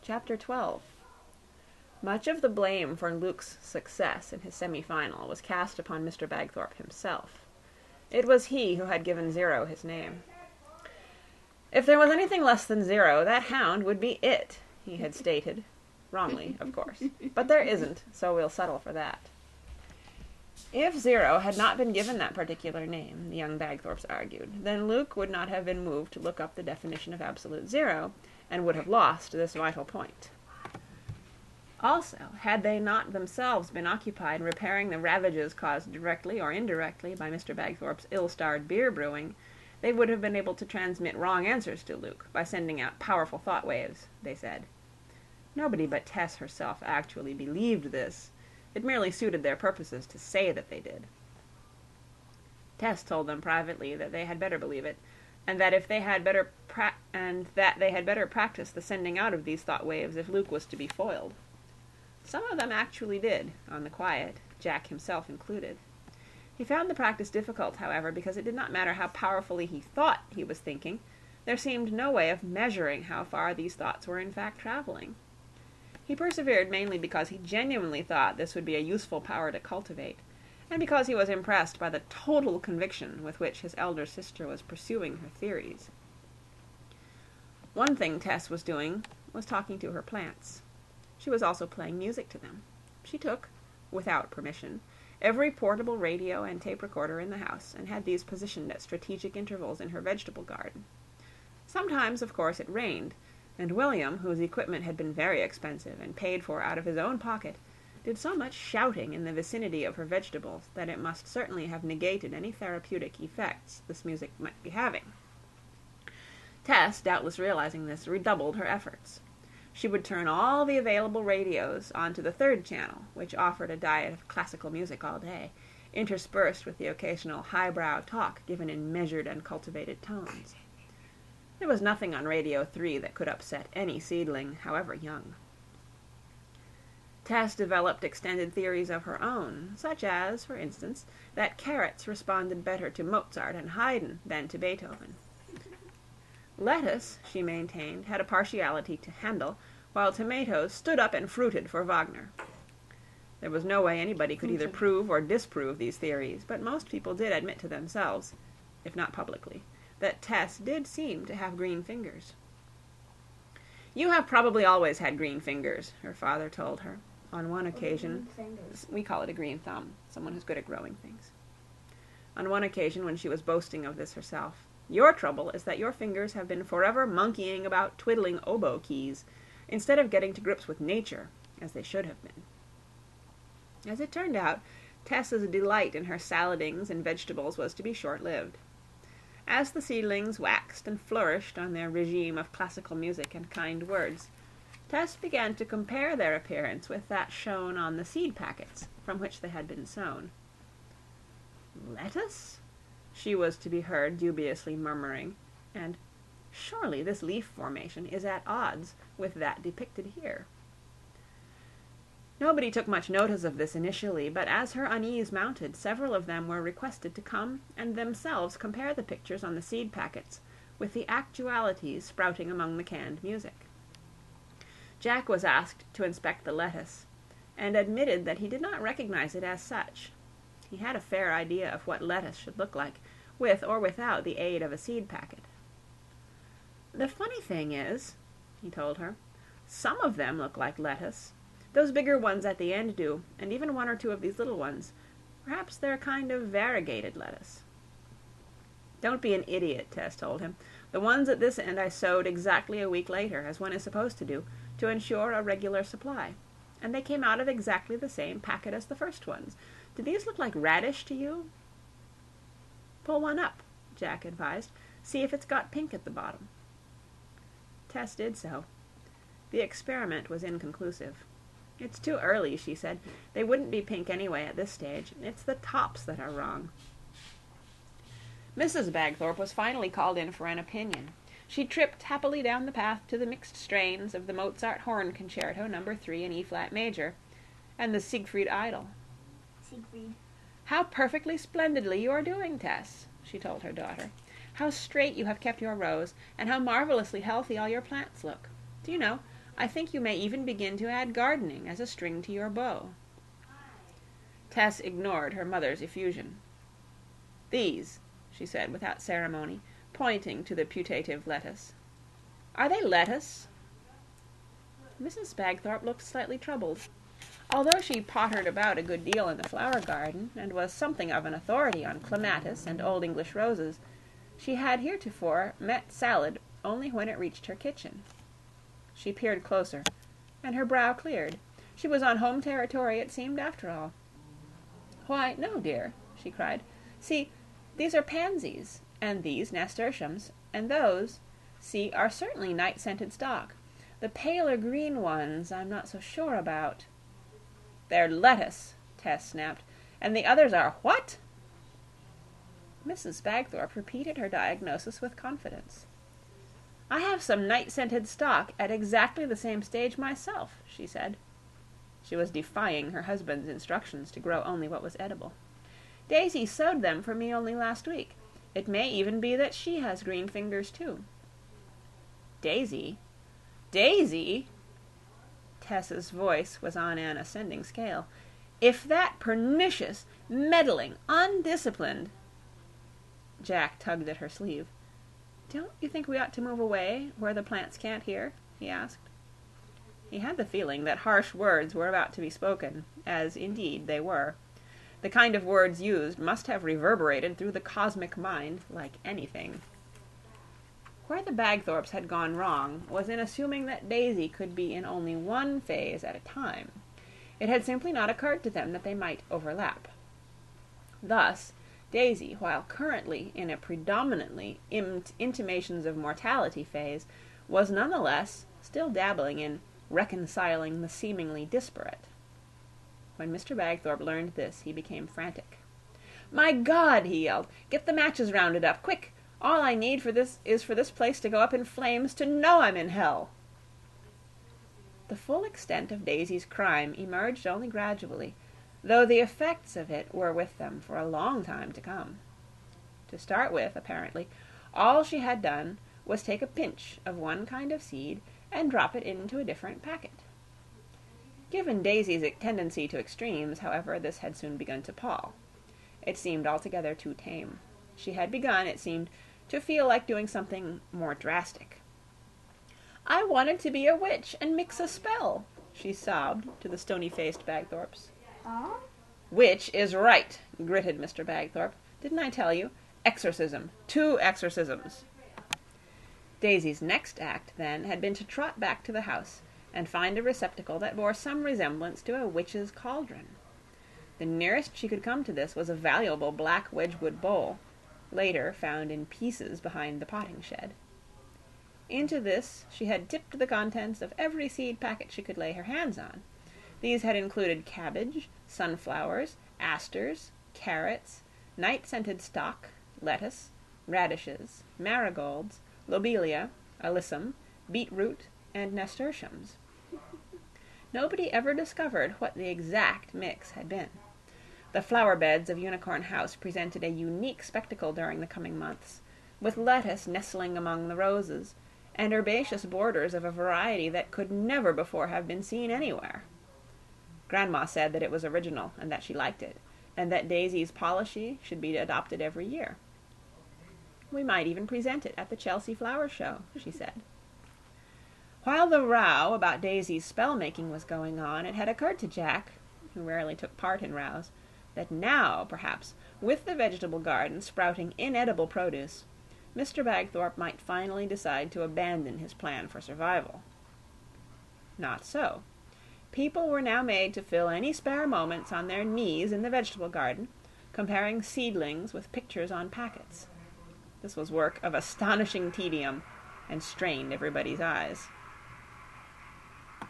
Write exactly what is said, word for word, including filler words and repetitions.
Chapter twelve. Much of the blame for Luke's success in his semi-final was cast upon Mister Bagthorpe himself. It was he who had given Zero his name. If there was anything less than Zero, that hound would be it, he had stated. Wrongly, of course. But there isn't, so we'll settle for that. If Zero had not been given that particular name, the young Bagthorpes argued, then Luke would not have been moved to look up the definition of absolute zero, and would have lost this vital point. Also, had they not themselves been occupied repairing the ravages caused directly or indirectly by Mister Bagthorpe's ill-starred beer brewing, they would have been able to transmit wrong answers to Luke by sending out powerful thought waves, they said. Nobody but Tess herself actually believed this. It merely suited their purposes to say that they did. Tess told them privately that they had better believe it, and that if they had better pra- and that they had better practice the sending out of these thought waves if Luke was to be foiled. Some of them actually did, on the quiet, Jack himself included. He found the practice difficult, however, because it did not matter how powerfully he thought he was thinking. There seemed no way of measuring how far these thoughts were in fact traveling. He persevered mainly because he genuinely thought this would be a useful power to cultivate, and because he was impressed by the total conviction with which his elder sister was pursuing her theories. One thing Tess was doing was talking to her plants. She was also playing music to them. She took, without permission, every portable radio and tape recorder in the house, and had these positioned at strategic intervals in her vegetable garden. Sometimes, of course, it rained, and William, whose equipment had been very expensive and paid for out of his own pocket, did so much shouting in the vicinity of her vegetables that it must certainly have negated any therapeutic effects this music might be having. Tess, doubtless realizing this, redoubled her efforts. She would turn all the available radios onto the third channel, which offered a diet of classical music all day, interspersed with the occasional highbrow talk given in measured and cultivated tones. There was nothing on Radio three that could upset any seedling, however young. Tess developed extended theories of her own, such as, for instance, that carrots responded better to Mozart and Haydn than to Beethoven. Lettuce, she maintained, had a partiality to Handel, while tomatoes stood up and fruited for Wagner. There was no way anybody could either prove or disprove these theories, but most people did admit to themselves, if not publicly, that Tess did seem to have green fingers. "You have probably always had green fingers," her father told her. On one occasion, we call it a green thumb, someone who's good at growing things. On one occasion, when she was boasting of this herself, "Your trouble is that your fingers have been forever monkeying about twiddling oboe keys, instead of getting to grips with nature, as they should have been." As it turned out, Tess's delight in her saladings and vegetables was to be short-lived. As the seedlings waxed and flourished on their regime of classical music and kind words, Tess began to compare their appearance with that shown on the seed packets from which they had been sown. "Lettuce?" she was to be heard dubiously murmuring, and "surely this leaf formation is at odds with that depicted here." Nobody took much notice of this initially, but as her unease mounted, several of them were requested to come and themselves compare the pictures on the seed packets with the actualities sprouting among the canned music. Jack was asked to inspect the lettuce, and admitted that he did not recognize it as such. He had a fair idea of what lettuce should look like, with or without the aid of a seed packet. "The funny thing is," he told her, "some of them look like lettuce. Those bigger ones at the end do, and even one or two of these little ones. Perhaps they're a kind of variegated lettuce." "Don't be an idiot," Tess told him. "The ones at this end I sowed exactly a week later, as one is supposed to do, to ensure a regular supply. And they came out of exactly the same packet as the first ones. Do these look like radish to you?" "Pull one up," Jack advised. "See if it's got pink at the bottom." Tess did so. The experiment was inconclusive. "It's too early," she said. "They wouldn't be pink anyway at this stage. It's the tops that are wrong." Missus Bagthorpe was finally called in for an opinion. She tripped happily down the path to the mixed strains of the Mozart Horn Concerto Number Three in E-flat major, and the Siegfried Idyll. Siegfried. "How perfectly splendidly you are doing, Tess," she told her daughter. "How straight you have kept your rows, and how marvelously healthy all your plants look. Do you know, I think you may even begin to add gardening as a string to your bow." Tess ignored her mother's effusion. "These," she said without ceremony, pointing to the putative lettuce. "Are they lettuce?" Missus Bagthorpe looked slightly troubled. Although she pottered about a good deal in the flower garden, and was something of an authority on clematis and Old English roses, she had heretofore met salad only when it reached her kitchen. She peered closer, and her brow cleared. She was on home territory, it seemed, after all. "Why, no, dear," she cried. "See, these are pansies, and these nasturtiums, and those, see, are certainly night-scented stock. The paler green ones I'm not so sure about." "They're lettuce," Tess snapped. "And the others are what?" Missus Bagthorpe repeated her diagnosis with confidence. "I have some night-scented stock at exactly the same stage myself," she said. She was defying her husband's instructions to grow only what was edible. "Daisy sowed them for me only last week. It may even be that she has green fingers, too." "Daisy? Daisy?" Tess's voice was on an ascending scale. "If that pernicious, meddling, undisciplined—" Jack tugged at her sleeve. "Don't you think we ought to move away, where the plants can't hear?" he asked. He had the feeling that harsh words were about to be spoken, as indeed they were. The kind of words used must have reverberated through the cosmic mind like anything. Where the Bagthorpes had gone wrong was in assuming that Daisy could be in only one phase at a time. It had simply not occurred to them that they might overlap. Thus, Daisy, while currently in a predominantly int- intimations of mortality phase, was nonetheless still dabbling in reconciling the seemingly disparate. When Mister Bagthorpe learned this, he became frantic. "My God!" he yelled. "Get the matches rounded up, quick! All I need for this is for this place to go up in flames to know I'm in hell." The full extent of Daisy's crime emerged only gradually, though the effects of it were with them for a long time to come. To start with, apparently, all she had done was take a pinch of one kind of seed and drop it into a different packet. Given Daisy's tendency to extremes, however, this had soon begun to pall. It seemed altogether too tame. She had begun, it seemed, to feel like doing something more drastic. "I wanted to be a witch and mix a spell," she sobbed to the stony-faced Bagthorpes. Huh? "Which is right," gritted Mister Bagthorpe. "Didn't I tell you? Exorcism. Two exorcisms." Daisy's next act, then, had been to trot back to the house and find a receptacle that bore some resemblance to a witch's cauldron. The nearest she could come to this was a valuable black Wedgwood bowl, later found in pieces behind the potting shed. Into this she had tipped the contents of every seed packet she could lay her hands on. These had included cabbage, sunflowers, asters, carrots, night-scented stock, lettuce, radishes, marigolds, lobelia, alyssum, beetroot, and nasturtiums. Nobody ever discovered what the exact mix had been. The flower beds of Unicorn House presented a unique spectacle during the coming months, with lettuce nestling among the roses, and herbaceous borders of a variety that could never before have been seen anywhere. Grandma said that it was original, and that she liked it, and that Daisy's policy should be adopted every year. "We might even present it at the Chelsea Flower Show," she said. While the row about Daisy's spell-making was going on, it had occurred to Jack, who rarely took part in rows, that now, perhaps, with the vegetable garden sprouting inedible produce, Mister Bagthorpe might finally decide to abandon his plan for survival. Not so. People were now made to fill any spare moments on their knees in the vegetable garden, comparing seedlings with pictures on packets. This was work of astonishing tedium, and strained everybody's eyes.